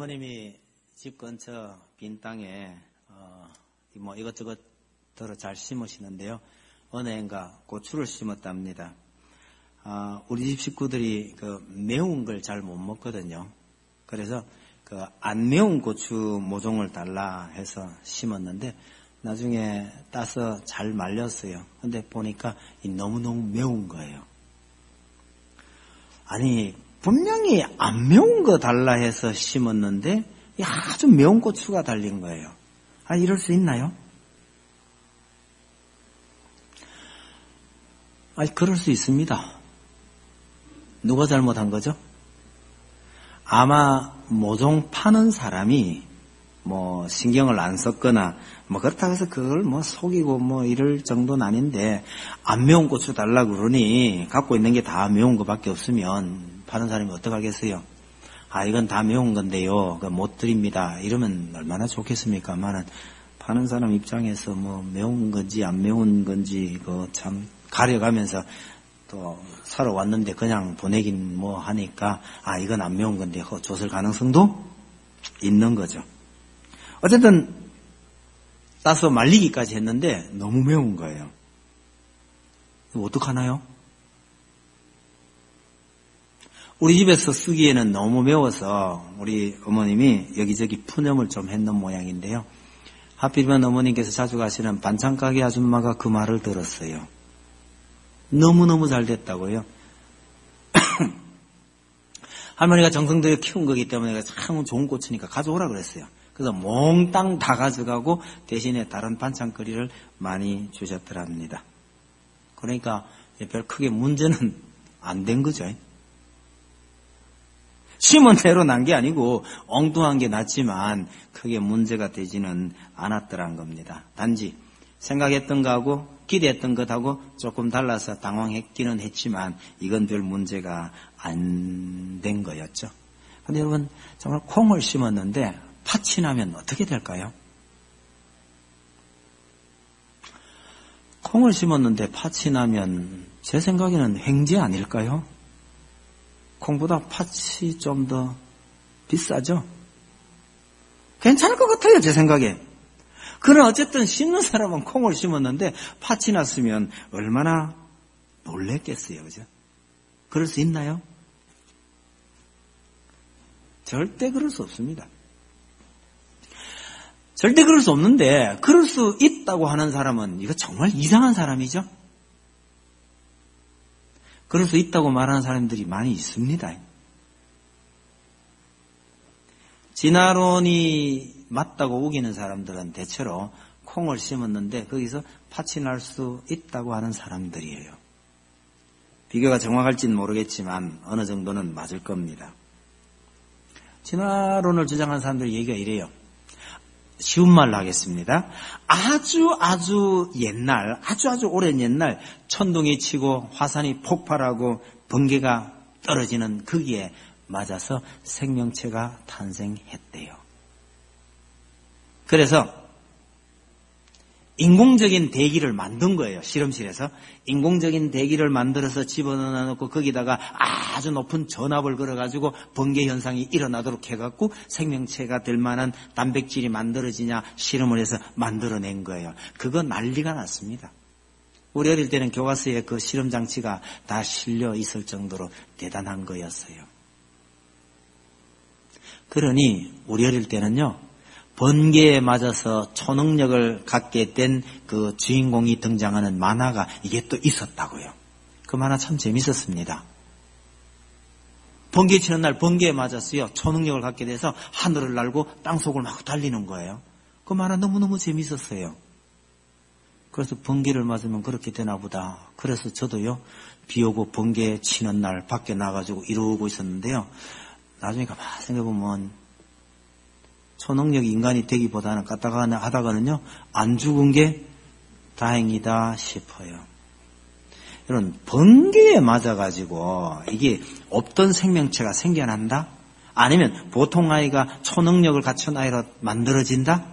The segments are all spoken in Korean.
부모님이 집 근처 빈 땅에 이것저것 들어 잘 심으시는데요. 어느 해인가 고추를 심었답니다. 우리 집 식구들이 매운 걸 잘 못 먹거든요. 그래서 안 매운 고추 모종을 달라 해서 심었는데 나중에 따서 잘 말렸어요. 근데 보니까 너무너무 매운 거예요. 아니, 분명히 안 매운 거 달라 해서 심었는데 아주 매운 고추가 달린 거예요. 이럴 수 있나요? 그럴 수 있습니다. 누가 잘못한 거죠? 아마 모종 파는 사람이 신경을 안 썼거나 그렇다고 해서 그걸 속이고 이럴 정도는 아닌데, 안 매운 고추 달라고 그러니 갖고 있는 게 다 매운 거밖에 없으면 파는 사람이 어떡하겠어요? 이건 다 매운 건데요, 못 드립니다, 이러면 얼마나 좋겠습니까만은 파는 사람 입장에서 매운 건지 안 매운 건지 참 가려가면서 또 사러 왔는데 그냥 보내긴 하니까 이건 안 매운 건데 줬을 가능성도 있는 거죠. 어쨌든 따서 말리기까지 했는데 너무 매운 거예요. 어떡하나요? 우리 집에서 쓰기에는 너무 매워서 우리 어머님이 여기저기 푸념을 좀 했는 모양인데요. 하필이면 어머님께서 자주 가시는 반찬가게 아줌마가 그 말을 들었어요. 너무너무 잘 됐다고요. 할머니가 정성 들여 키운 거기 때문에 참 좋은 고추니까 가져오라 그랬어요. 그래서 몽땅 다 가져가고 대신에 다른 반찬거리를 많이 주셨더랍니다. 그러니까 별 크게 문제는 안 된 거죠. 심은 대로 난 게 아니고 엉뚱한 게 났지만 크게 문제가 되지는 않았더란 겁니다. 단지 생각했던 거하고 기대했던 것하고 조금 달라서 당황했기는 했지만 이건 별 문제가 안 된 거였죠. 근데 여러분, 정말 콩을 심었는데 팥이 나면 어떻게 될까요? 콩을 심었는데 팥이 나면 제 생각에는 횡재 아닐까요? 콩보다 팥이 좀 더 비싸죠? 괜찮을 것 같아요, 제 생각에. 그러나 어쨌든 심는 사람은 콩을 심었는데 팥이 났으면 얼마나 놀랬겠어요, 그죠? 그럴 수 있나요? 절대 그럴 수 없습니다. 절대 그럴 수 없는데, 그럴 수 있다고 하는 사람은 이거 정말 이상한 사람이죠? 그럴 수 있다고 말하는 사람들이 많이 있습니다. 진화론이 맞다고 우기는 사람들은 대체로 콩을 심었는데 거기서 팥이 날 수 있다고 하는 사람들이에요. 비교가 정확할지는 모르겠지만 어느 정도는 맞을 겁니다. 진화론을 주장하는 사람들 얘기가 이래요. 쉬운 말로 하겠습니다. 아주 옛날, 아주 오랜 옛날 천둥이 치고 화산이 폭발하고 번개가 떨어지는 거기에 맞아서 생명체가 탄생했대요. 그래서 인공적인 대기를 만든 거예요. 실험실에서 인공적인 대기를 만들어서 집어넣어 놓고 거기다가 아주 높은 전압을 걸어가지고 번개 현상이 일어나도록 해갖고 생명체가 될 만한 단백질이 만들어지냐 실험을 해서 만들어낸 거예요. 그거 난리가 났습니다. 우리 어릴 때는 교과서에 그 실험 장치가 다 실려 있을 정도로 대단한 거였어요. 그러니 우리 어릴 때는요, 번개에 맞아서 초능력을 갖게 된 그 주인공이 등장하는 만화가 이게 또 있었다고요. 그 만화 참 재밌었습니다. 번개 치는 날 번개에 맞았어요. 초능력을 갖게 돼서 하늘을 날고 땅속을 막 달리는 거예요. 그 만화 너무너무 재밌었어요. 그래서 번개를 맞으면 그렇게 되나 보다. 그래서 저도요, 비 오고 번개 치는 날 밖에 나가지고 이러고 있었는데요. 나중에 가만히 생각해보면 초능력이 인간이 되기보다는 하다가는요, 안 죽은 게 다행이다 싶어요. 여러분, 번개에 맞아가지고 이게 없던 생명체가 생겨난다? 아니면 보통 아이가 초능력을 갖춘 아이로 만들어진다?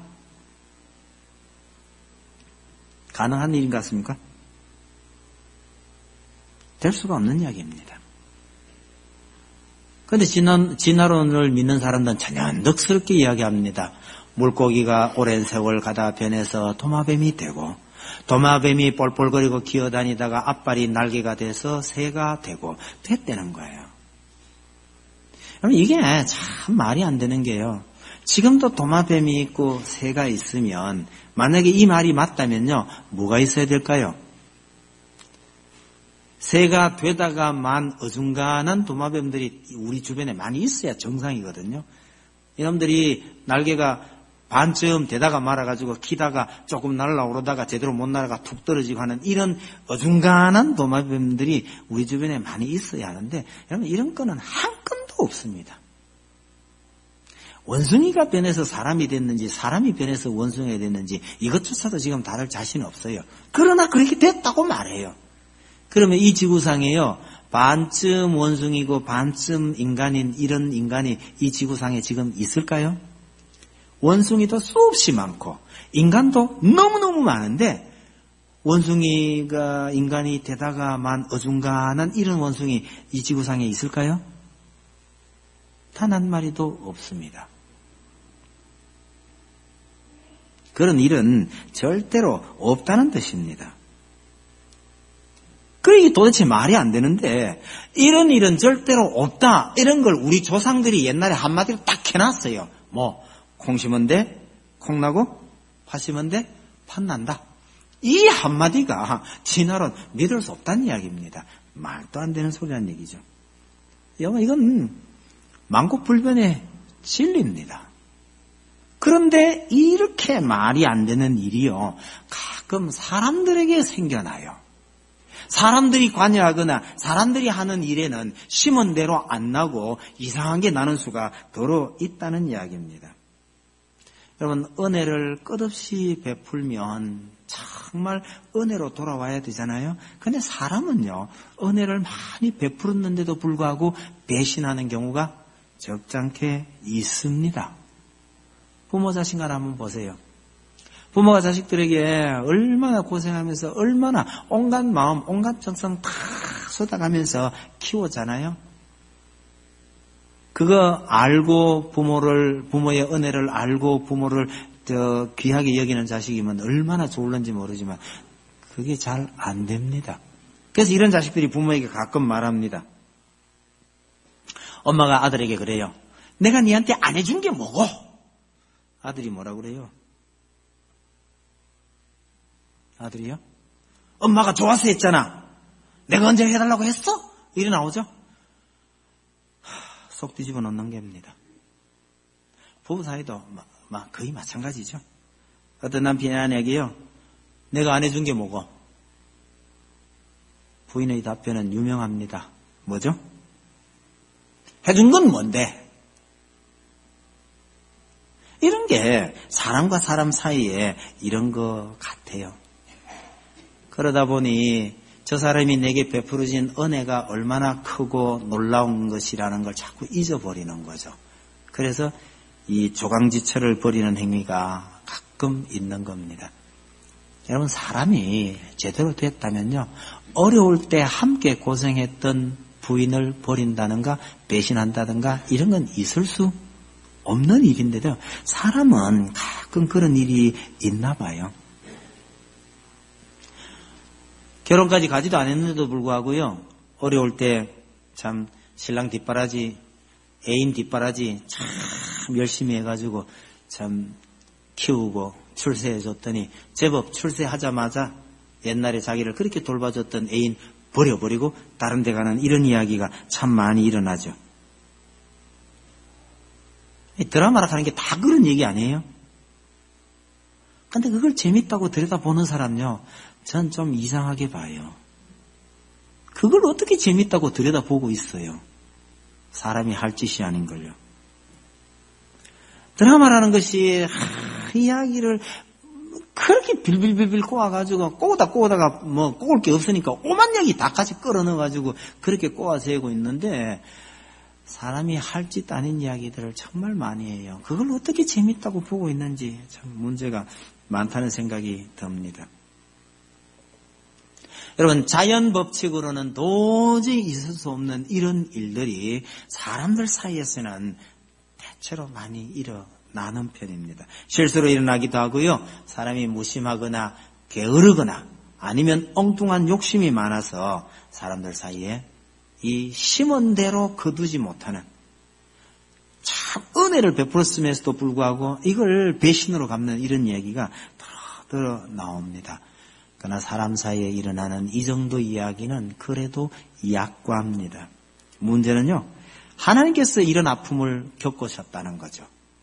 가능한 일인 것 같습니까? 될 수가 없는 이야기입니다. 그런데 진화론을 믿는 사람들은 전연덕스럽게 이야기합니다. 물고기가 오랜 세월 가다 변해서 도마뱀이 되고, 도마뱀이 뻘뻘거리고 기어다니다가 앞발이 날개가 돼서 새가 되고 됐다는 거예요. 그럼 이게 참 말이 안 되는 게요. 지금도 도마뱀이 있고 새가 있으면 만약에 이 말이 맞다면요. 뭐가 있어야 될까요? 새가 되다가 만 어중간한 도마뱀들이 우리 주변에 많이 있어야 정상이거든요. 이놈들이 날개가 반쯤 되다가 말아가지고 키다가 조금 날아오르다가 제대로 못 날아가 툭 떨어지고 하는 이런 어중간한 도마뱀들이 우리 주변에 많이 있어야 하는데 여러분 이런 거는 한 건도 없습니다. 원숭이가 변해서 사람이 됐는지 사람이 변해서 원숭이가 됐는지 이것조차도 지금 다를 자신 없어요. 그러나 그렇게 됐다고 말해요. 그러면 이 지구상에요. 반쯤 원숭이고 반쯤 인간인 이런 인간이 이 지구상에 지금 있을까요? 원숭이도 수없이 많고 인간도 너무너무 많은데 원숭이가 인간이 되다가만 어중간한 이런 원숭이 이 지구상에 있을까요? 단 한 마리도 없습니다. 그런 일은 절대로 없다는 뜻입니다. 그게 도대체 말이 안 되는데 이런 일은 절대로 없다. 이런 걸 우리 조상들이 옛날에 한마디로 딱 해놨어요. 콩 심은 데 콩 나고 팥 심은 데 팥 난다. 이 한마디가 진화론 믿을 수 없다는 이야기입니다. 말도 안 되는 소리란 얘기죠. 여러분 이건 만국불변의 진리입니다. 그런데 이렇게 말이 안 되는 일이요. 가끔 사람들에게 생겨나요. 사람들이 관여하거나 사람들이 하는 일에는 심은 대로 안 나고 이상한 게 나는 수가 더러 있다는 이야기입니다. 여러분 은혜를 끝없이 베풀면 정말 은혜로 돌아와야 되잖아요. 근데 사람은요 은혜를 많이 베풀었는데도 불구하고 배신하는 경우가 적잖게 있습니다. 부모 자신간 한번 보세요. 부모가 자식들에게 얼마나 고생하면서 얼마나 온갖 마음, 온갖 정성 다 쏟아가면서 키우잖아요. 그거 알고 부모의 은혜를 알고 부모를 귀하게 여기는 자식이면 얼마나 좋을는지 모르지만 그게 잘 안 됩니다. 그래서 이런 자식들이 부모에게 가끔 말합니다. 엄마가 아들에게 그래요. 내가 니한테 안 해준 게 뭐고? 아들이 뭐라고 그래요? 아들이요? 엄마가 좋아서 했잖아. 내가 언제 해달라고 했어? 이래 나오죠? 속 뒤집어 놓는 겁니다. 부부 사이도 거의 마찬가지죠. 어떤 남편이 아내에게요. 내가 안 해준 게 뭐고? 부인의 답변은 유명합니다. 뭐죠? 해준 건 뭔데? 이런 게 사람과 사람 사이에 이런 것 같아요. 그러다 보니 저 사람이 내게 베풀어진 은혜가 얼마나 크고 놀라운 것이라는 걸 자꾸 잊어버리는 거죠. 그래서 이 조강지처를 버리는 행위가 가끔 있는 겁니다. 여러분 사람이 제대로 됐다면요. 어려울 때 함께 고생했던 부인을 버린다든가 배신한다든가 이런 건 있을 수 없는 일인데도 사람은 가끔 그런 일이 있나 봐요. 결혼까지 가지도 않았는데도 불구하고요. 어려울 때 참 신랑 뒷바라지, 애인 뒷바라지 참 열심히 해가지고 참 키우고 출세해줬더니 제법 출세하자마자 옛날에 자기를 그렇게 돌봐줬던 애인 버려버리고 다른 데 가는 이런 이야기가 참 많이 일어나죠. 드라마라 하는 게 다 그런 얘기 아니에요? 근데 그걸 재밌다고 들여다보는 사람요. 전 좀 이상하게 봐요. 그걸 어떻게 재밌다고 들여다보고 있어요. 사람이 할 짓이 아닌걸요. 드라마라는 것이 이야기를 그렇게 빌빌빌빌 꼬아가지고 꼬다가 꼬을 게 없으니까 오만 얘기 다 같이 끌어넣어가지고 그렇게 꼬아세우고 있는데 사람이 할 짓 아닌 이야기들을 정말 많이 해요. 그걸 어떻게 재밌다고 보고 있는지 참 문제가 많다는 생각이 듭니다. 여러분, 자연 법칙으로는 도저히 있을 수 없는 이런 일들이 사람들 사이에서는 대체로 많이 일어나는 편입니다. 실수로 일어나기도 하고요. 사람이 무심하거나 게으르거나 아니면 엉뚱한 욕심이 많아서 사람들 사이에 이 심은 대로 거두지 못하는, 참 은혜를 베풀었음에도 불구하고 이걸 배신으로 갚는 이런 얘기가 더러 나옵니다. 그러나 사람 사이에 일어나는 이 정도 이야기는 그래도 약과합니다. 문제는요, 하나님께서 이런 아픔을 겪으셨다는 거죠.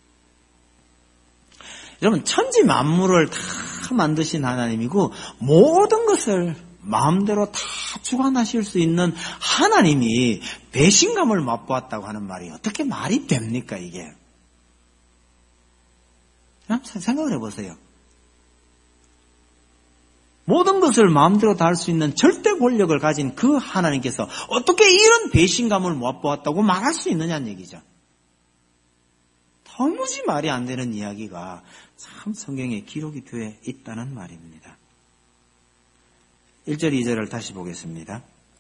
여러분, 천지 만물을 다 만드신 하나님이고 모든 것을 마음대로 다 주관하실 수 있는 하나님이 배신감을 맛보았다고 하는 말이 어떻게 말이 됩니까, 이게? 생각을 해보세요. 모든 것을 마음대로 다 할 수 있는 절대 권력을 가진 그 하나님께서 어떻게 이런 배신감을 맛보았다고 말할 수 있느냐는 얘기죠. 도무지 말이 안 되는 이야기가 참 성경에 기록이 되어 있다는 말입니다. 1절 2절을 다시 보겠습니다.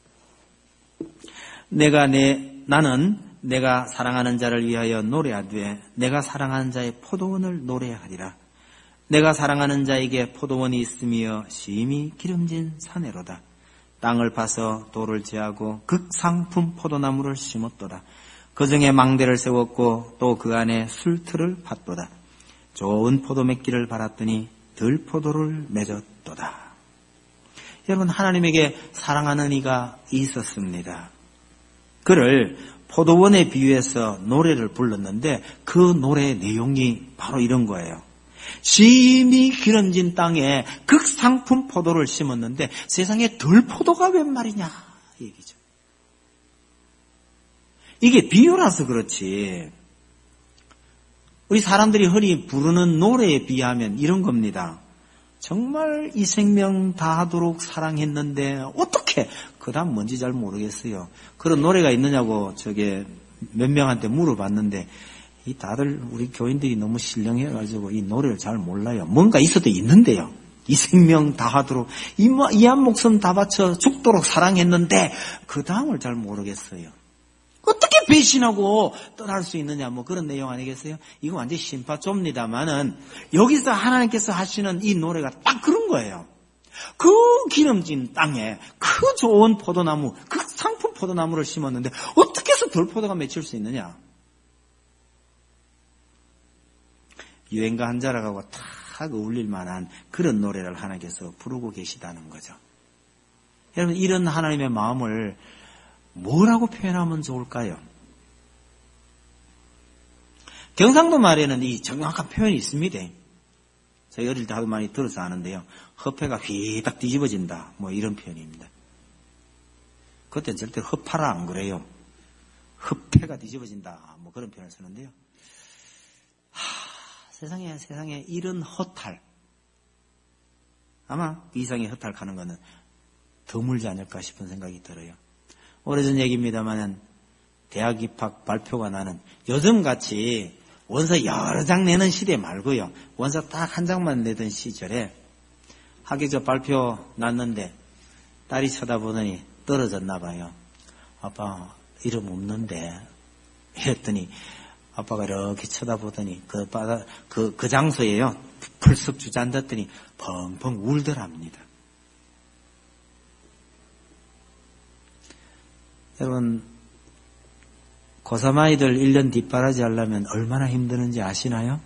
나는 내가 사랑하는 자를 위하여 노래하되 내가 사랑하는 자의 포도원을 노래하리라. 내가 사랑하는 자에게 포도원이 있으며 심히 기름진 사내로다. 땅을 파서 돌을 제하고 극상품 포도나무를 심었도다. 그 중에 망대를 세웠고 또 그 안에 술틀을 팠도다. 좋은 포도 맺기를 바랐더니 들포도를 맺었도다. 여러분, 하나님에게 사랑하는 이가 있었습니다. 그를 포도원에 비유해서 노래를 불렀는데 그 노래의 내용이 바로 이런 거예요. 심히 기름진 땅에 극상품 포도를 심었는데 세상에 들포도가 웬 말이냐 이 얘기죠. 이게 비유라서 그렇지, 우리 사람들이 흔히 부르는 노래에 비하면 이런 겁니다. 정말 이 생명 다하도록 사랑했는데 어떻게, 그 다음 뭔지 잘 모르겠어요. 그런 노래가 있느냐고 몇 명한테 물어봤는데 다들 우리 교인들이 너무 신령해가지고 이 노래를 잘 몰라요. 뭔가 있어도 있는데요. 이 생명 다하도록 이 한 목숨 다 바쳐 죽도록 사랑했는데 그 다음을 잘 모르겠어요. 어떻게 배신하고 떠날 수 있느냐, 뭐 그런 내용 아니겠어요? 이거 완전히 심파좁니다만은 여기서 하나님께서 하시는 이 노래가 딱 그런 거예요. 그 기름진 땅에 그 좋은 포도나무, 그 상품 포도나무를 심었는데 어떻게 해서 들포도가 맺힐 수 있느냐? 유행가 한 자락하고 탁 어울릴 만한 그런 노래를 하나님께서 부르고 계시다는 거죠. 여러분, 이런 하나님의 마음을 뭐라고 표현하면 좋을까요? 경상도 말에는 이 정확한 표현이 있습니다. 저희 어릴 때 하도 많이 들어서 아는데요. 허패가 휘딱 뒤집어진다, 뭐 이런 표현입니다. 그때 절대 허파라 안 그래요. 허패가 뒤집어진다, 뭐 그런 표현을 쓰는데요. 세상에 이런 허탈, 아마 이상의 허탈 가는 거는 드물지 않을까 싶은 생각이 들어요. 오래전 얘기입니다만 대학 입학 발표가 나는, 요즘같이 원서 여러 장 내는 시대 말고요, 원서 딱 한 장만 내던 시절에 학교에서 발표 났는데 딸이 쳐다보더니 떨어졌나 봐요. 아빠 이름 없는데 이랬더니 아빠가 이렇게 쳐다보더니 그 장소에요, 풀썩 주저앉았더니 펑펑 울더랍니다. 여러분, 고3 아이들 1년 뒷바라지 하려면 얼마나 힘드는지 아시나요?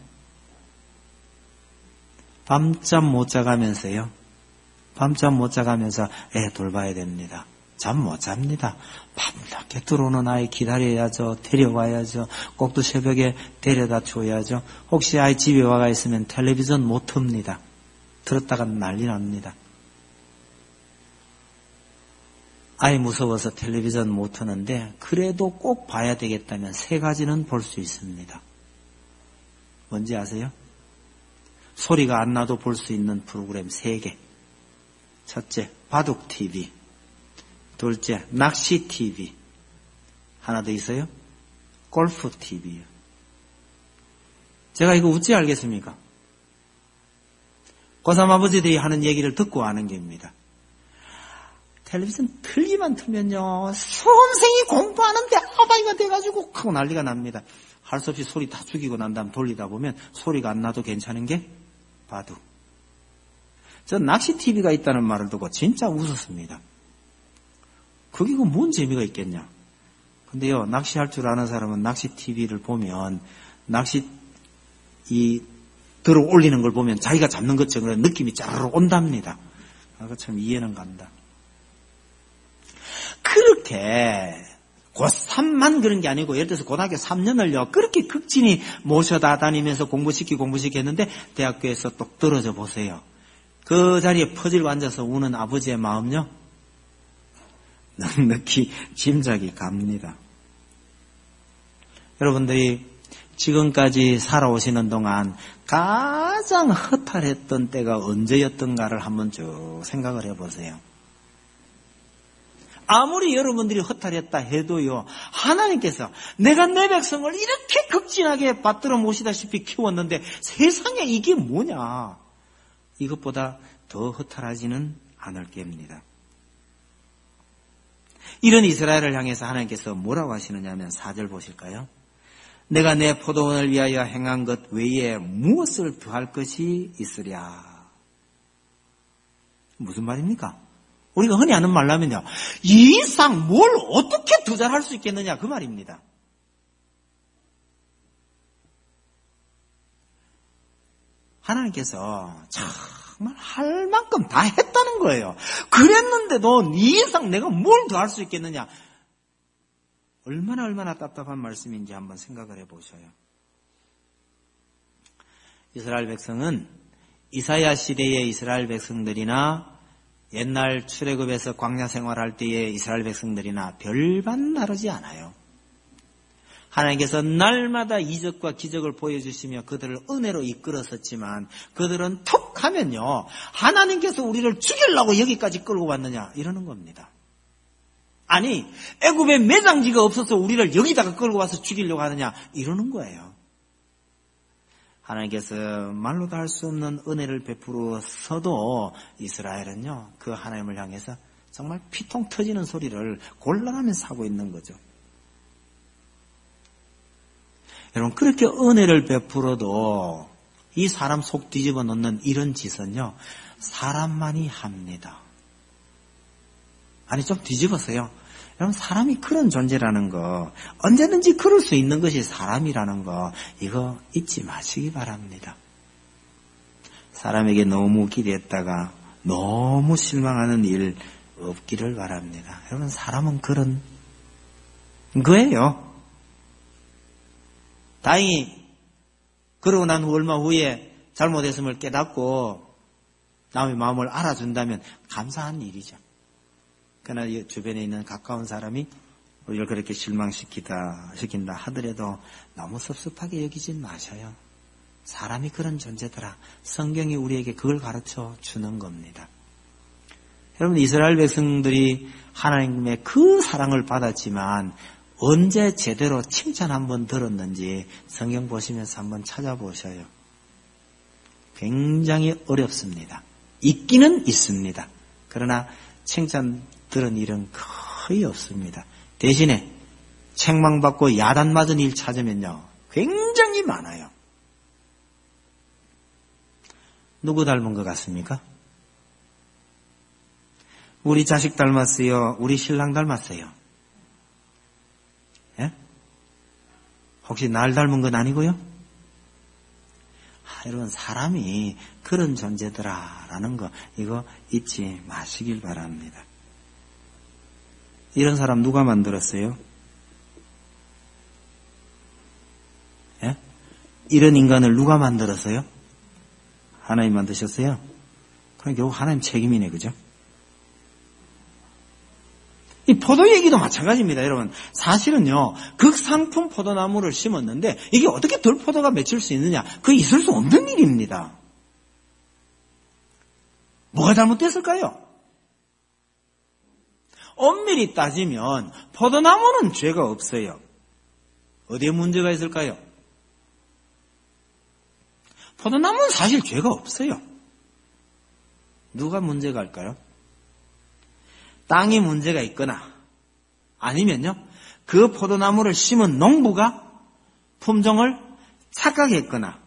밤잠 못 자가면서요. 밤잠 못 자가면서 애 돌봐야 됩니다. 잠 못 잡니다. 밤늦게 들어오는 아이 기다려야죠. 데려와야죠. 꼭두 새벽에 데려다 줘야죠. 혹시 아이 집에 와가 있으면 텔레비전 못 틉니다. 들었다가 난리 납니다. 아이 무서워서 텔레비전 못 트는데 그래도 꼭 봐야 되겠다면 3가지는 볼 수 있습니다. 뭔지 아세요? 소리가 안 나도 볼 수 있는 프로그램 3개. 첫째, 바둑TV. 둘째, 낚시TV. 하나 더 있어요? 골프TV요. 제가 이거 어찌 알겠습니까? 고3 아버지들이 하는 얘기를 듣고 아는 겁니다. 텔레비전 틀기만 틀면요, 수험생이 공부하는데 아바이가 돼가지고 하고 난리가 납니다. 할 수 없이 소리 다 죽이고 난 다음 돌리다 보면 소리가 안 나도 괜찮은 게 바둑. 저 낚시 TV가 있다는 말을 듣고 진짜 웃었습니다. 그게 뭔 재미가 있겠냐. 근데요, 낚시할 줄 아는 사람은 낚시 TV를 보면 낚시 들어 올리는 걸 보면 자기가 잡는 것처럼 느낌이 짜르르 온답니다. 참 이해는 간다. 그렇게 고3만 그런 게 아니고 예를 들어서 고등학교 3년을요 그렇게 극진히 모셔다 다니면서 공부시키고 했는데 대학교에서 똑 떨어져 보세요. 그 자리에 퍼질고 앉아서 우는 아버지의 마음요 넉넉히 짐작이 갑니다. 여러분들이 지금까지 살아오시는 동안 가장 허탈했던 때가 언제였던가를 한번 쭉 생각을 해보세요. 아무리 여러분들이 허탈했다 해도요, 하나님께서 내가 내 백성을 이렇게 극진하게 받들어 모시다시피 키웠는데 세상에 이게 뭐냐. 이것보다 더 허탈하지는 않을 겁니다. 이런 이스라엘을 향해서 하나님께서 뭐라고 하시느냐 하면 4절 보실까요? 내가 내 포도원을 위하여 행한 것 외에 무엇을 더할 것이 있으랴. 무슨 말입니까? 우리가 흔히 하는 말로 하면요, 이 이상 뭘 어떻게 더 잘할 수 있겠느냐 그 말입니다. 하나님께서 정말 할 만큼 다 했다는 거예요. 그랬는데도 이 이상 내가 뭘 더 할 수 있겠느냐. 얼마나 답답한 말씀인지 한번 생각을 해보셔요. 이스라엘 백성은 이사야 시대의 이스라엘 백성들이나 옛날 출애굽에서 광야 생활할 때의 이스라엘 백성들이나 별반 다르지 않아요. 하나님께서 날마다 이적과 기적을 보여주시며 그들을 은혜로 이끌었었지만 그들은 톡 하면요, 하나님께서 우리를 죽이려고 여기까지 끌고 왔느냐 이러는 겁니다. 아니, 애굽에 매장지가 없어서 우리를 여기다가 끌고 와서 죽이려고 하느냐 이러는 거예요. 하나님께서 말로도 할 수 없는 은혜를 베풀어서도 이스라엘은요, 그 하나님을 향해서 정말 피통 터지는 소리를 곤란하면서 하고 있는 거죠. 여러분, 그렇게 은혜를 베풀어도 이 사람 속 뒤집어 놓는 이런 짓은요, 사람만이 합니다. 아니, 좀 뒤집어서요. 여러분, 사람이 그런 존재라는 거, 언제든지 그럴 수 있는 것이 사람이라는 거, 이거 잊지 마시기 바랍니다. 사람에게 너무 기대했다가 너무 실망하는 일 없기를 바랍니다. 여러분, 사람은 그런 거예요. 다행히 그러고 난 후 얼마 후에 잘못했음을 깨닫고 남의 마음을 알아준다면 감사한 일이죠. 그러나 주변에 있는 가까운 사람이 우리를 그렇게 시킨다 하더라도 너무 섭섭하게 여기진 마셔요. 사람이 그런 존재더라. 성경이 우리에게 그걸 가르쳐 주는 겁니다. 여러분, 이스라엘 백성들이 하나님의 그 사랑을 받았지만 언제 제대로 칭찬 한번 들었는지 성경 보시면서 한번 찾아보셔요. 굉장히 어렵습니다. 있기는 있습니다. 그러나 칭찬 들은 일은 거의 없습니다. 대신에 책망받고 야단맞은 일 찾으면요, 굉장히 많아요. 누구 닮은 것 같습니까? 우리 자식 닮았어요? 우리 신랑 닮았어요? 예? 혹시 날 닮은 건 아니고요? 여러분, 사람이 그런 존재더라라는 거, 이거 잊지 마시길 바랍니다. 이런 사람 누가 만들었어요? 예? 이런 인간을 누가 만들었어요? 하나님 만드셨어요? 그럼 결국 하나님 책임이네, 그죠? 이 포도 얘기도 마찬가지입니다, 여러분. 사실은요, 극상품 포도나무를 심었는데 이게 어떻게 덜 포도가 맺힐 수 있느냐? 그게 있을 수 없는 일입니다. 뭐가 잘못됐을까요? 엄밀히 따지면 포도나무는 죄가 없어요. 어디에 문제가 있을까요? 포도나무는 사실 죄가 없어요. 누가 문제가 할까요? 땅이 문제가 있거나 아니면요 그 포도나무를 심은 농부가 품종을 착각했거나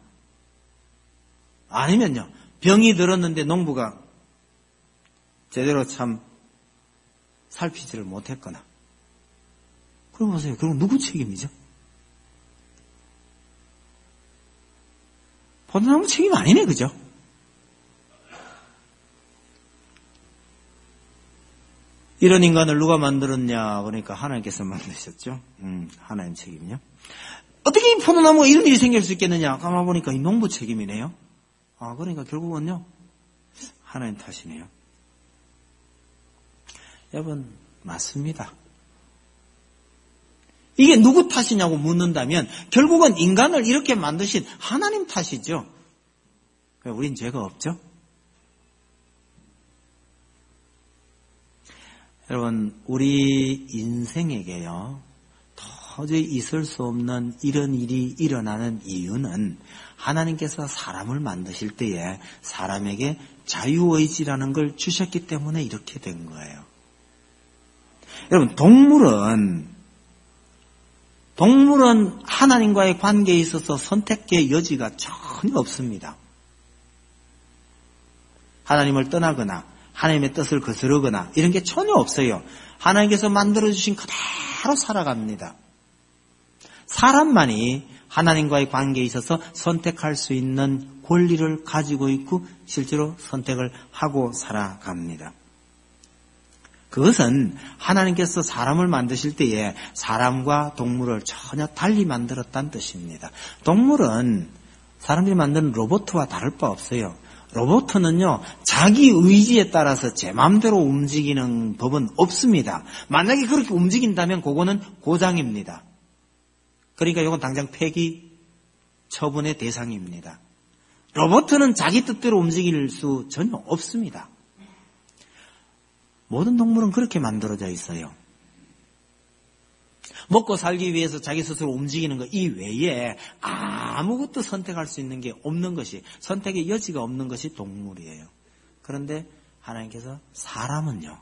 아니면요 병이 들었는데 농부가 제대로 참 살피지를 못했거나 그럼 보세요. 그럼 누구 책임이죠? 포도나무 책임 아니네, 그죠? 이런 인간을 누가 만들었냐? 그러니까 하나님께서 만드셨죠. 하나님 책임이요. 어떻게 이 포도나무가 이런 일이 생길 수 있겠느냐? 가만 보니까 이 농부 책임이네요. 그러니까 결국은요, 하나님 탓이네요. 여러분, 맞습니다. 이게 누구 탓이냐고 묻는다면 결국은 인간을 이렇게 만드신 하나님 탓이죠. 우린 죄가 없죠. 여러분 우리 인생에게요 도저히 있을 수 없는 이런 일이 일어나는 이유는 하나님께서 사람을 만드실 때에 사람에게 자유의지라는 걸 주셨기 때문에 이렇게 된 거예요. 여러분 동물은 하나님과의 관계에 있어서 선택의 여지가 전혀 없습니다. 하나님을 떠나거나 하나님의 뜻을 거스르거나 이런 게 전혀 없어요. 하나님께서 만들어주신 그대로 살아갑니다. 사람만이 하나님과의 관계에 있어서 선택할 수 있는 권리를 가지고 있고 실제로 선택을 하고 살아갑니다. 그것은 하나님께서 사람을 만드실 때에 사람과 동물을 전혀 달리 만들었다는 뜻입니다. 동물은 사람들이 만드는 로봇과 다를 바 없어요. 로봇은요, 자기 의지에 따라서 제 마음대로 움직이는 법은 없습니다. 만약에 그렇게 움직인다면 그거는 고장입니다. 그러니까 이건 당장 폐기 처분의 대상입니다. 로봇은 자기 뜻대로 움직일 수 전혀 없습니다. 모든 동물은 그렇게 만들어져 있어요. 먹고 살기 위해서 자기 스스로 움직이는 것 이외에 아무것도 선택할 수 있는 게 없는 것이, 선택의 여지가 없는 것이 동물이에요. 그런데 하나님께서 사람은요,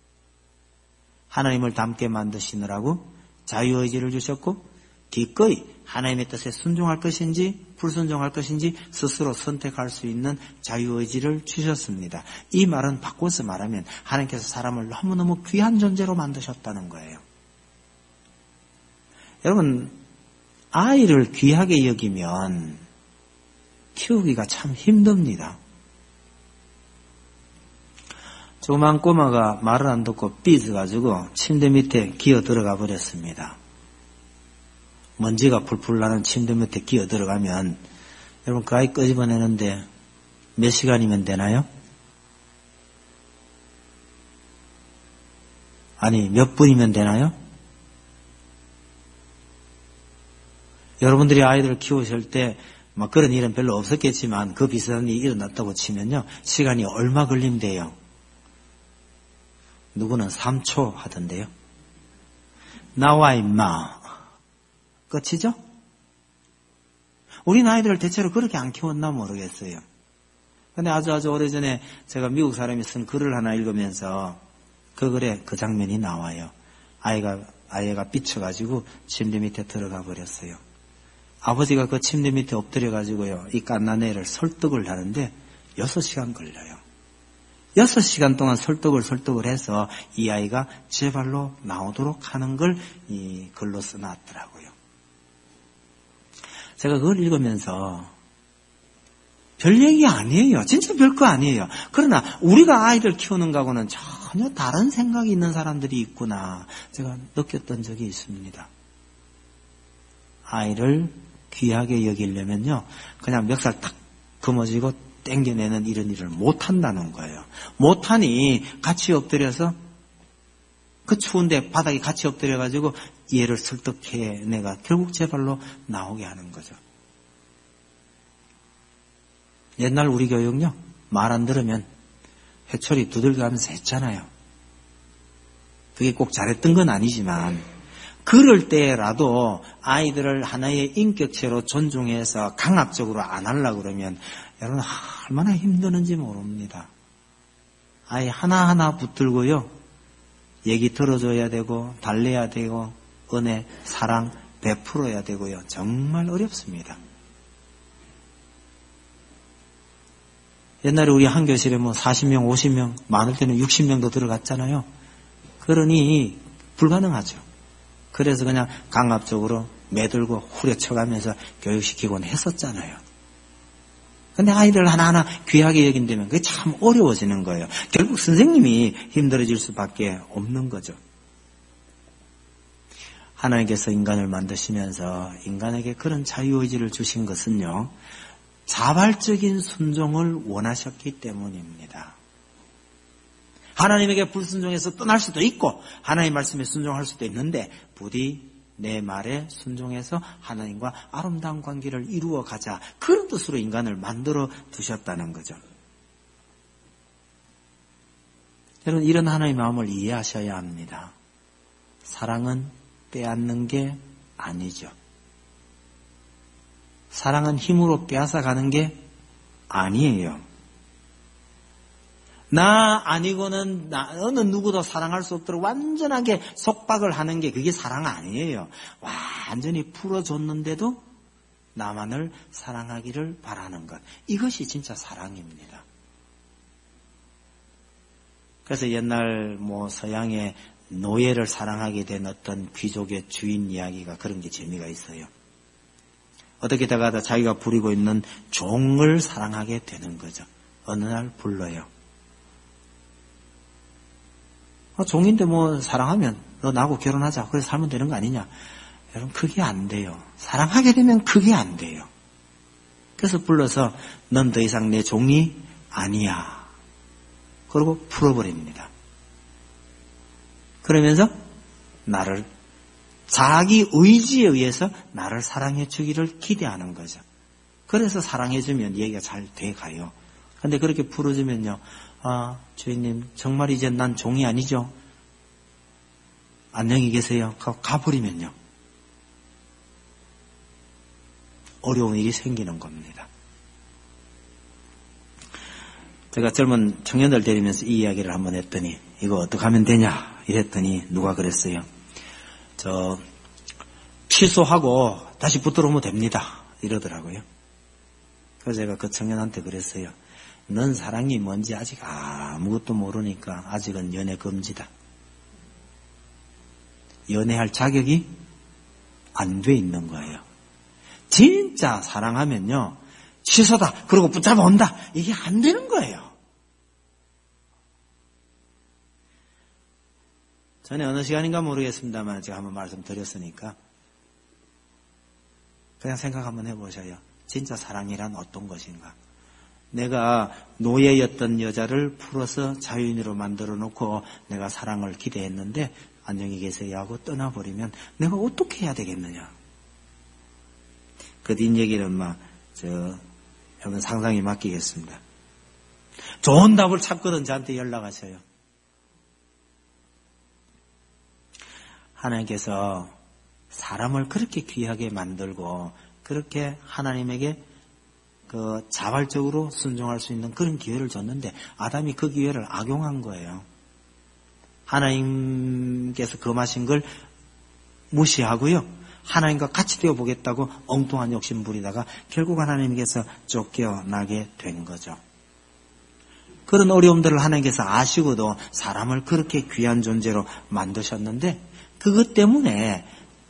하나님을 닮게 만드시느라고 자유의지를 주셨고 기꺼이 하나님의 뜻에 순종할 것인지 불순종할 것인지 스스로 선택할 수 있는 자유의지를 주셨습니다. 이 말은 바꿔서 말하면 하나님께서 사람을 너무너무 귀한 존재로 만드셨다는 거예요. 여러분, 아이를 귀하게 여기면 키우기가 참 힘듭니다. 조그만 꼬마가 말을 안 듣고 삐져가지고 침대 밑에 기어 들어가 버렸습니다. 먼지가 풀풀 나는 침대 밑에 기어 들어가면 여러분 그 아이 끄집어내는데 몇 시간이면 되나요? 아니 몇 분이면 되나요? 여러분들이 아이들을 키우실 때 막 그런 일은 별로 없었겠지만 그 비슷한 일이 일어났다고 치면요 시간이 얼마 걸린대요? 누구는 3초 하던데요. 나와 임마. 끝이죠? 우리 아이들을 대체로 그렇게 안 키웠나 모르겠어요. 근데 아주 오래전에 제가 미국 사람이 쓴 글을 하나 읽으면서 그 글에 그 장면이 나와요. 아이가 삐쳐가지고 침대 밑에 들어가 버렸어요. 아버지가 그 침대 밑에 엎드려가지고요. 이 갓난애를 설득을 하는데 6시간 걸려요. 6시간 동안 설득을 해서 이 아이가 제 발로 나오도록 하는 걸 이 글로 써놨더라고요. 제가 그걸 읽으면서 별 얘기 아니에요. 진짜 별거 아니에요. 그러나 우리가 아이들 키우는 거하고는 전혀 다른 생각이 있는 사람들이 있구나 제가 느꼈던 적이 있습니다. 아이를 귀하게 여기려면요 그냥 멱살 딱 금어지고 땡겨내는 이런 일을 못한다는 거예요. 못하니 같이 엎드려서 그 추운데 바닥에 같이 엎드려가지고 얘를 설득해 내가 결국 제 발로 나오게 하는 거죠. 옛날 우리 교육요 말 안 들으면 회초리 두들겨가면서 했잖아요. 그게 꼭 잘했던 건 아니지만 그럴 때라도 아이들을 하나의 인격체로 존중해서 강압적으로 안 하려고 그러면 여러분 얼마나 힘드는지 모릅니다. 아이 하나하나 붙들고요. 얘기 들어줘야 되고 달래야 되고 은혜, 사랑 베풀어야 되고요. 정말 어렵습니다. 옛날에 우리 한 교실에 40명, 50명, 많을 때는 60명도 들어갔잖아요. 그러니 불가능하죠. 그래서 그냥 강압적으로 매들고 후려쳐가면서 교육시키곤 했었잖아요. 근데 아이들 하나하나 귀하게 여긴다면 그게 참 어려워지는 거예요. 결국 선생님이 힘들어질 수밖에 없는 거죠. 하나님께서 인간을 만드시면서 인간에게 그런 자유의지를 주신 것은요, 자발적인 순종을 원하셨기 때문입니다. 하나님에게 불순종해서 떠날 수도 있고 하나님 말씀에 순종할 수도 있는데 부디 내 말에 순종해서 하나님과 아름다운 관계를 이루어 가자. 그런 뜻으로 인간을 만들어 두셨다는 거죠. 여러분, 이런 하나님의 마음을 이해하셔야 합니다. 사랑은 빼앗는 게 아니죠. 사랑은 힘으로 빼앗아 가는 게 아니에요. 나 아니고는 어느 누구도 사랑할 수 없도록 완전하게 속박을 하는 게 그게 사랑 아니에요. 완전히 풀어줬는데도 나만을 사랑하기를 바라는 것. 이것이 진짜 사랑입니다. 그래서 옛날 서양의 노예를 사랑하게 된 어떤 귀족의 주인 이야기가 그런 게 재미가 있어요. 어떻게 다가다 자기가 부리고 있는 종을 사랑하게 되는 거죠. 어느 날 불러요. 종인데 사랑하면 너 나하고 결혼하자. 그래서 살면 되는 거 아니냐. 여러분, 그게 안 돼요. 사랑하게 되면 그게 안 돼요. 그래서 불러서 넌 더 이상 내 종이 아니야. 그러고 풀어버립니다. 그러면서 나를 자기 의지에 의해서 나를 사랑해 주기를 기대하는 거죠. 그래서 사랑해 주면 얘기가 잘 돼가요. 그런데 그렇게 풀어주면요. 주인님 정말 이제 난 종이 아니죠. 안녕히 계세요. 가버리면요. 어려운 일이 생기는 겁니다. 제가 젊은 청년들 데리면서 이 이야기를 한번 했더니 이거 어떻게 하면 되냐 이랬더니 누가 그랬어요. 취소하고 다시 붙들어오면 됩니다. 이러더라고요. 그래서 제가 그 청년한테 그랬어요. 넌 사랑이 뭔지 아직 아무것도 모르니까 아직은 연애 금지다. 연애할 자격이 안 돼 있는 거예요. 진짜 사랑하면요. 취소다. 그리고 붙잡아 온다. 이게 안 되는 거예요. 전에 어느 시간인가 모르겠습니다만 제가 한번 말씀드렸으니까 그냥 생각 한번 해보셔요. 진짜 사랑이란 어떤 것인가. 내가 노예였던 여자를 풀어서 자유인으로 만들어 놓고 내가 사랑을 기대했는데 안녕히 계세요 하고 떠나버리면 내가 어떻게 해야 되겠느냐. 그 뒷얘기는 여러분 상상에 맡기겠습니다. 좋은 답을 찾거든 저한테 연락하셔요. 하나님께서 사람을 그렇게 귀하게 만들고 그렇게 하나님에게 자발적으로 순종할 수 있는 그런 기회를 줬는데 아담이 그 기회를 악용한 거예요. 하나님께서 금하신 걸 무시하고요. 하나님과 같이 되어보겠다고 엉뚱한 욕심 부리다가 결국 하나님께서 쫓겨나게 된 거죠. 그런 어려움들을 하나님께서 아시고도 사람을 그렇게 귀한 존재로 만드셨는데 그것 때문에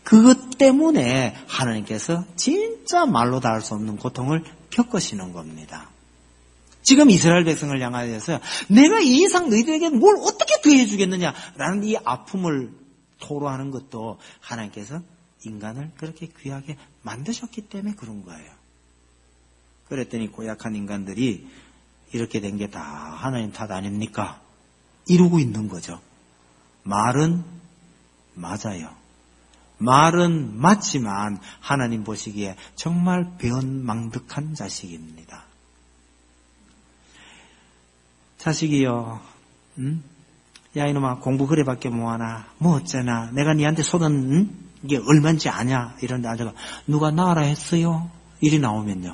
하나님께서 진짜 말로 다 할 수 없는 고통을 겪으시는 겁니다. 지금 이스라엘 백성을 향하여서 내가 이 이상 너희들에게 뭘 어떻게 더해주겠느냐라는 이 아픔을 토로하는 것도 하나님께서 인간을 그렇게 귀하게 만드셨기 때문에 그런 거예요. 그랬더니 고약한 인간들이 이렇게 된 게 다 하나님 탓 아닙니까? 이러고 있는 거죠. 말은 맞아요. 말은 맞지만 하나님 보시기에 정말 배은망덕한 자식입니다. 자식이요. 야 이놈아 공부 그래밖에 뭐하나. 뭐 어쩌나. 내가 니한테 손은 이게 얼마인지 아냐. 이런데 아저가 누가 나으라 했어요. 일이 나오면요.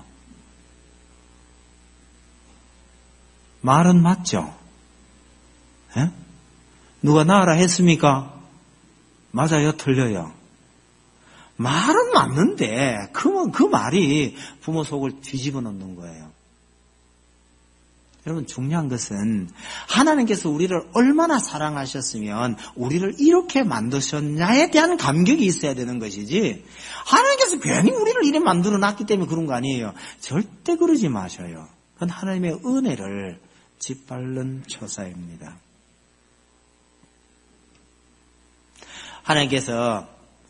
말은 맞죠. 에? 누가 낳으라 했습니까? 맞아요? 틀려요? 말은 맞는데 그 말이 부모 속을 뒤집어 놓는 거예요. 여러분, 중요한 것은 하나님께서 우리를 얼마나 사랑하셨으면 우리를 이렇게 만드셨냐에 대한 감격이 있어야 되는 것이지, 하나님께서 괜히 우리를 이렇게 만들어 놨기 때문에 그런 거 아니에요. 절대 그러지 마셔요. 그건 하나님의 은혜를 짓밟는 처사입니다. 하나님께서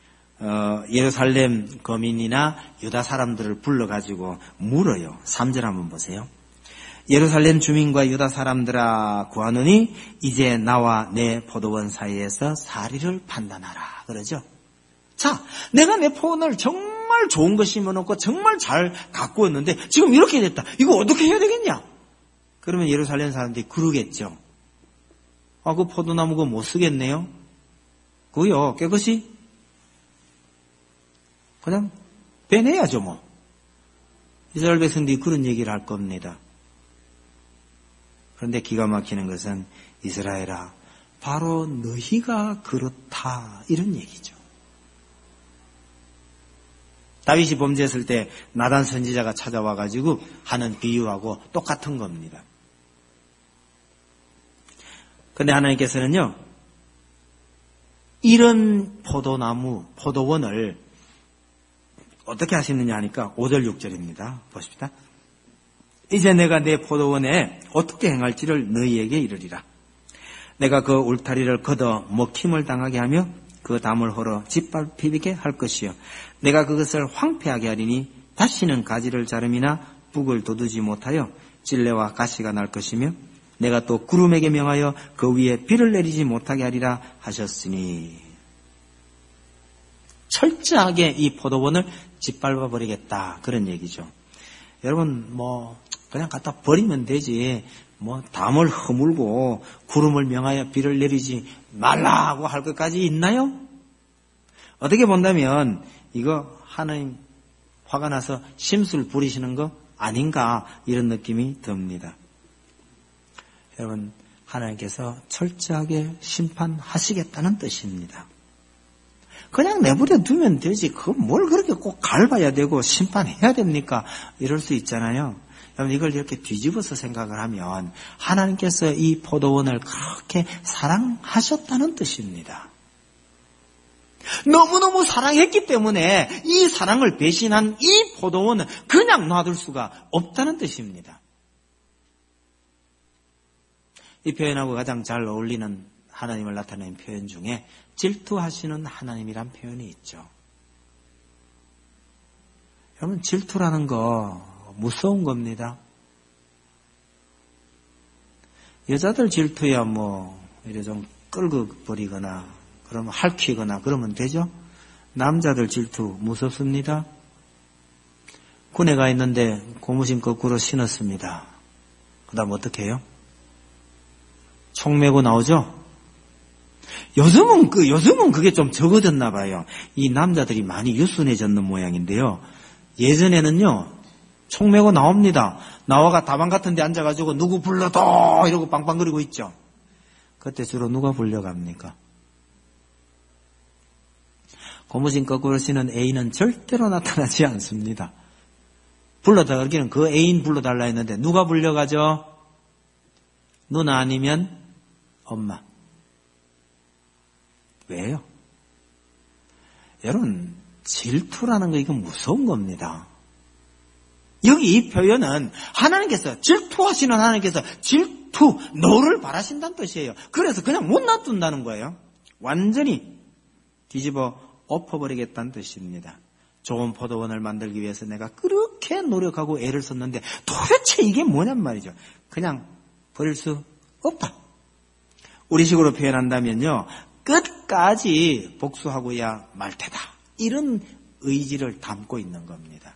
예루살렘 거민이나 유다 사람들을 불러가지고 물어요. 3절 한번 보세요. 예루살렘 주민과 유다 사람들아 구하노니 이제 나와 내 포도원 사이에서 사리를 판단하라. 그러죠. 자, 내가 내 포도원을 정말 좋은 거 심어놓고 정말 잘 가꾸었는데 지금 이렇게 됐다. 이거 어떻게 해야 되겠냐? 그러면 예루살렘 사람들이 그러겠죠. 그 포도나무 그거 못 쓰겠네요. 그거요, 깨끗이 그냥 빼내야죠 뭐. 이스라엘 백성들이 그런 얘기를 할 겁니다. 그런데 기가 막히는 것은 이스라엘아, 바로 너희가 그렇다, 이런 얘기죠. 다윗이 범죄했을 때 나단 선지자가 찾아와가지고 하는 비유하고 똑같은 겁니다. 그런데 하나님께서는요, 이런 포도원을 어떻게 하시느냐 하니까 5절 6절입니다. 보십시다. 이제 내가 내 포도원에 어떻게 행할지를 너희에게 이르리라. 내가 그 울타리를 걷어 먹힘을 당하게 하며 그 담을 헐어 짓밟히게 할 것이요. 내가 그것을 황폐하게 하리니 다시는 가지를 자름이나 북을 돋우지 못하여 찔레와 가시가 날 것이며 내가 또 구름에게 명하여 그 위에 비를 내리지 못하게 하리라 하셨으니, 철저하게 이 포도원을 짓밟아 버리겠다, 그런 얘기죠. 여러분, 그냥 갖다 버리면 되지, 담을 허물고 구름을 명하여 비를 내리지 말라고 할 것까지 있나요? 어떻게 본다면 이거 하나님 화가 나서 심술 부리시는 거 아닌가, 이런 느낌이 듭니다. 여러분, 하나님께서 철저하게 심판하시겠다는 뜻입니다. 그냥 내버려 두면 되지, 그건 뭘 그렇게 꼭 갈봐야 되고 심판해야 됩니까? 이럴 수 있잖아요. 여러분, 이걸 이렇게 뒤집어서 생각을 하면 하나님께서 이 포도원을 그렇게 사랑하셨다는 뜻입니다. 너무너무 사랑했기 때문에 이 사랑을 배신한 이 포도원은 그냥 놔둘 수가 없다는 뜻입니다. 이 표현하고 가장 잘 어울리는 하나님을 나타내는 표현 중에 질투하시는 하나님이란 표현이 있죠. 여러분, 질투라는 거 무서운 겁니다. 여자들 질투야 이래 좀 끌고 버리거나 그러면 할퀴거나 그러면 되죠. 남자들 질투 무섭습니다. 군에 가 있는데 고무신 거꾸로 신었습니다. 그 다음 어떻게 해요? 총 메고 나오죠? 요즘은 그게 좀 적어졌나 봐요. 이 남자들이 많이 유순해졌는 모양인데요. 예전에는요, 총 메고 나옵니다. 나와가 다방 같은 데 앉아가지고 누구 불러도 이러고 빵빵거리고 있죠. 그때 주로 누가 불려갑니까? 고무신 거꾸로 신은 애인은 절대로 나타나지 않습니다. 불러다가 그러기는 그 애인 불러달라 했는데 누가 불려가죠? 누나 아니면 엄마. 왜요? 여러분, 질투라는 거 이거 무서운 겁니다. 여기 이 표현은 하나님께서, 질투하시는 하나님께서 질투, 너를 바라신다는 뜻이에요. 그래서 그냥 못 놔둔다는 거예요. 완전히 뒤집어 엎어버리겠다는 뜻입니다. 좋은 포도원을 만들기 위해서 내가 그렇게 노력하고 애를 썼는데 도대체 이게 뭐냔 말이죠. 그냥 버릴 수 없다. 우리식으로 표현한다면요, 끝까지 복수하고야 말 테다, 이런 의지를 담고 있는 겁니다.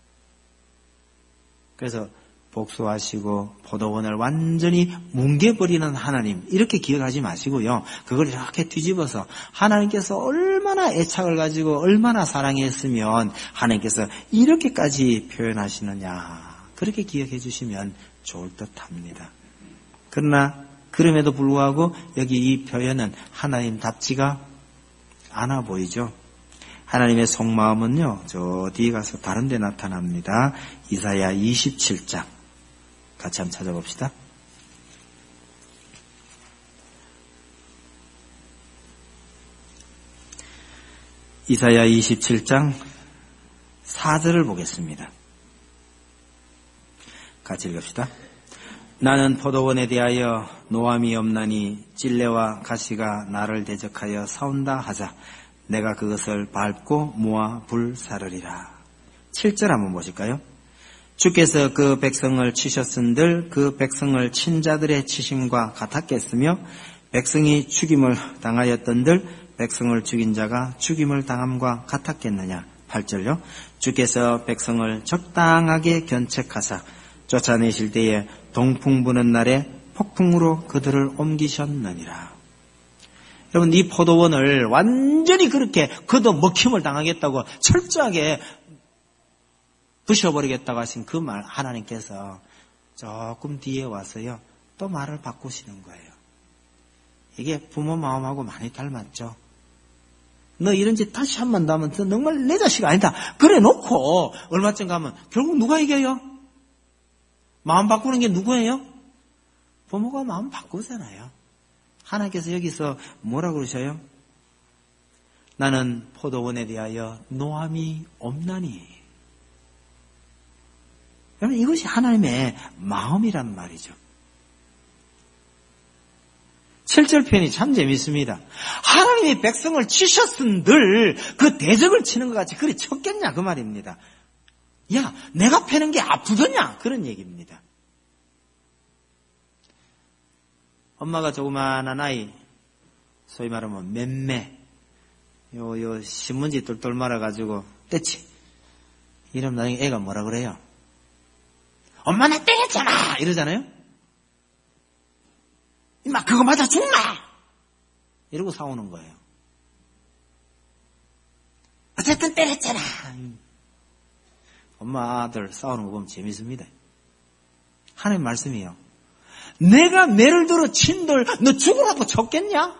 그래서 복수하시고 포도원을 완전히 뭉개버리는 하나님, 이렇게 기억하지 마시고요, 그걸 이렇게 뒤집어서 하나님께서 얼마나 애착을 가지고 얼마나 사랑했으면 하나님께서 이렇게까지 표현하시느냐, 그렇게 기억해 주시면 좋을 듯 합니다. 그러나 그럼에도 불구하고 여기 이 표현은 하나님답지가 않아 보이죠. 하나님의 속마음은요, 저 뒤에 가서 다른 데 나타납니다. 이사야 27장. 같이 한번 찾아봅시다. 이사야 27장 4절을 보겠습니다. 같이 읽읍시다. 나는 포도원에 대하여 노함이 없나니 찔레와 가시가 나를 대적하여 싸운다 하자 내가 그것을 밟고 모아 불사르리라. 7절 한번 보실까요? 주께서 그 백성을 치셨은들 그 백성을 친 자들의 치심과 같았겠으며 백성이 죽임을 당하였던들 백성을 죽인 자가 죽임을 당함과 같았겠느냐. 8절요. 주께서 백성을 적당하게 견책하사 쫓아내실 때에 동풍 부는 날에 폭풍으로 그들을 옮기셨느니라. 여러분, 이 포도원을 완전히 그렇게 그도 먹힘을 당하겠다고 철저하게 부셔버리겠다고 하신 그 말, 하나님께서 조금 뒤에 와서요 또 말을 바꾸시는 거예요. 이게 부모 마음하고 많이 닮았죠. 너 이런 짓 다시 한 번 더 하면 정말 내 자식 아니다 그래 놓고 얼마쯤 가면 결국 누가 이겨요? 마음 바꾸는 게 누구예요? 부모가 마음 바꾸잖아요. 하나님께서 여기서 뭐라고 그러셔요? 나는 포도원에 대하여 노함이 없나니. 여러분, 이것이 하나님의 마음이란 말이죠. 7절 표현이 참 재밌습니다. 하나님이 백성을 치셨은들 그 대적을 치는 것 같이 그리 쳤겠냐 그 말입니다. 야, 내가 패는 게 아프겠냐 그런 얘기입니다. 엄마가 조그마한 아이, 소위 말하면 맴매, 요 신문지 똘똘 말아가지고 떼치 이러면 나중에 애가 뭐라 그래요? 엄마 나 때렸잖아 이러잖아요. 임마 그거 맞아 죽나 이러고 싸우는 거예요. 어쨌든 때렸잖아. 엄마 아들 싸우는 거 보면 재밌습니다. 하나님 말씀이에요. 내가 매를 들어 친들 너 죽으라고 쳤겠냐?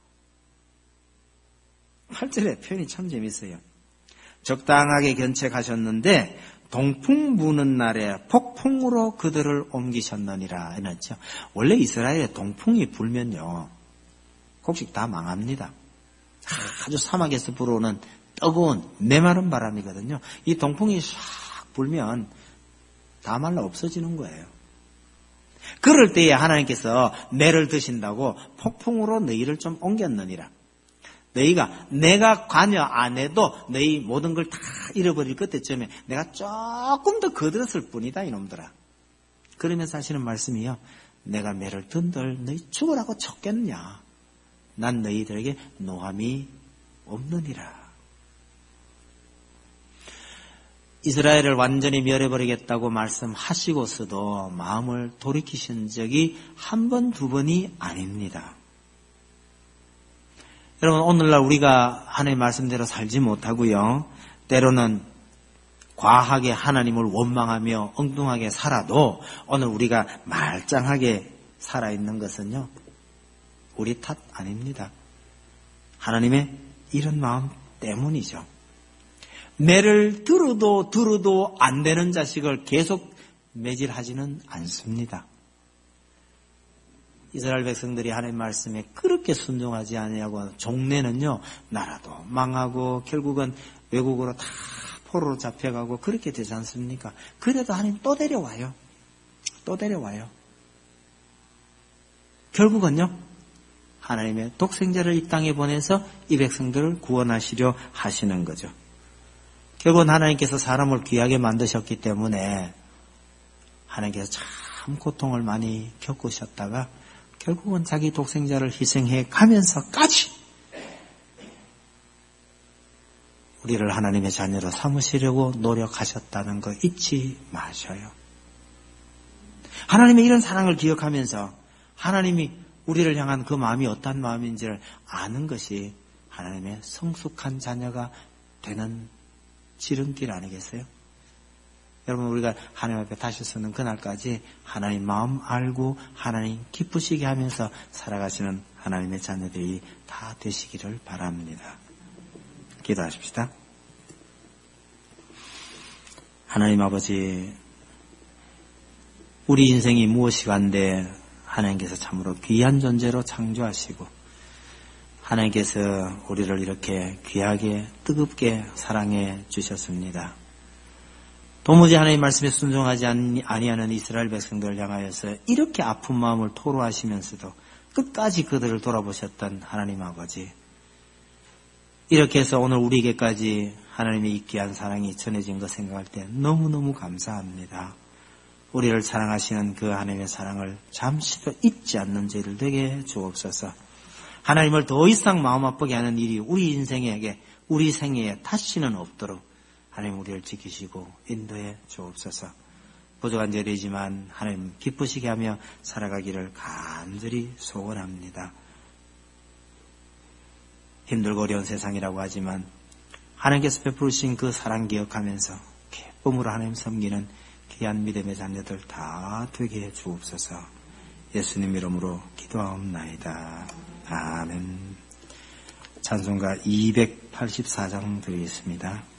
8절의 표현이 참 재밌어요. 적당하게 견책하셨는데 동풍 부는 날에 폭풍으로 그들을 옮기셨느니라 이랬죠. 원래 이스라엘에 동풍이 불면요 곡식 다 망합니다. 아주 사막에서 불어오는 뜨거운 메마른 바람이거든요. 이 동풍이 샥 불면 다 말라 없어지는 거예요. 그럴 때에 하나님께서 매를 드신다고 폭풍으로 너희를 좀 옮겼느니라. 너희가 내가 관여 안 해도 너희 모든 걸 다 잃어버릴 그때쯤에 내가 조금 더 거들었을 뿐이다 이놈들아. 그러면서 하시는 말씀이요. 내가 매를 든들 너희 죽으라고 쳤겠냐. 난 너희들에게 노함이 없느니라. 이스라엘을 완전히 멸해버리겠다고 말씀하시고서도 마음을 돌이키신 적이 한 번, 두 번이 아닙니다. 여러분, 오늘날 우리가 하나님의 말씀대로 살지 못하고요. 때로는 과하게 하나님을 원망하며 엉뚱하게 살아도 오늘 우리가 말짱하게 살아있는 것은요. 우리 탓 아닙니다. 하나님의 이런 마음 때문이죠. 매를 들어도 안 되는 자식을 계속 매질하지는 않습니다. 이스라엘 백성들이 하나님 말씀에 그렇게 순종하지 아니하고 종래는요 나라도 망하고 결국은 외국으로 다 포로로 잡혀가고 그렇게 되지 않습니까? 그래도 하나님 또 데려와요. 또 데려와요. 결국은요 하나님의 독생자를 이 땅에 보내서 이 백성들을 구원하시려 하시는 거죠. 결국은 하나님께서 사람을 귀하게 만드셨기 때문에 하나님께서 참 고통을 많이 겪으셨다가 결국은 자기 독생자를 희생해 가면서까지 우리를 하나님의 자녀로 삼으시려고 노력하셨다는 거 잊지 마셔요. 하나님의 이런 사랑을 기억하면서 하나님이 우리를 향한 그 마음이 어떤 마음인지를 아는 것이 하나님의 성숙한 자녀가 되는 지름길 아니겠어요? 여러분 우리가 하나님 앞에 다시 서는 그날까지 하나님 마음 알고 하나님 기쁘시게 하면서 살아가시는 하나님의 자녀들이 다 되시기를 바랍니다. 기도하십시다. 하나님 아버지, 우리 인생이 무엇이간데 하나님께서 참으로 귀한 존재로 창조하시고 하나님께서 우리를 이렇게 귀하게 뜨겁게 사랑해 주셨습니다. 도무지 하나님 말씀에 순종하지 아니하는 이스라엘 백성들을 향하여서 이렇게 아픈 마음을 토로하시면서도 끝까지 그들을 돌아보셨던 하나님 아버지, 이렇게 해서 오늘 우리에게까지 하나님의 이 귀한 사랑이 전해진 것 생각할 때 너무너무 감사합니다. 우리를 사랑하시는 그 하나님의 사랑을 잠시도 잊지 않는 저희를 되게 주옵소서. 하나님을 더 이상 마음 아프게 하는 일이 우리 인생에게, 우리 생애에 다시는 없도록 하나님 우리를 지키시고 인도해 주옵소서. 부족한 죄이지만 하나님 기쁘시게 하며 살아가기를 간절히 소원합니다. 힘들고 어려운 세상이라고 하지만 하나님께서 베푸신 그 사랑 기억하면서 기쁨으로 하나님 섬기는 귀한 믿음의 자녀들 다 되게 해 주옵소서. 예수님 이름으로 기도하옵나이다. 아멘. 찬송가 284장 드리겠습니다.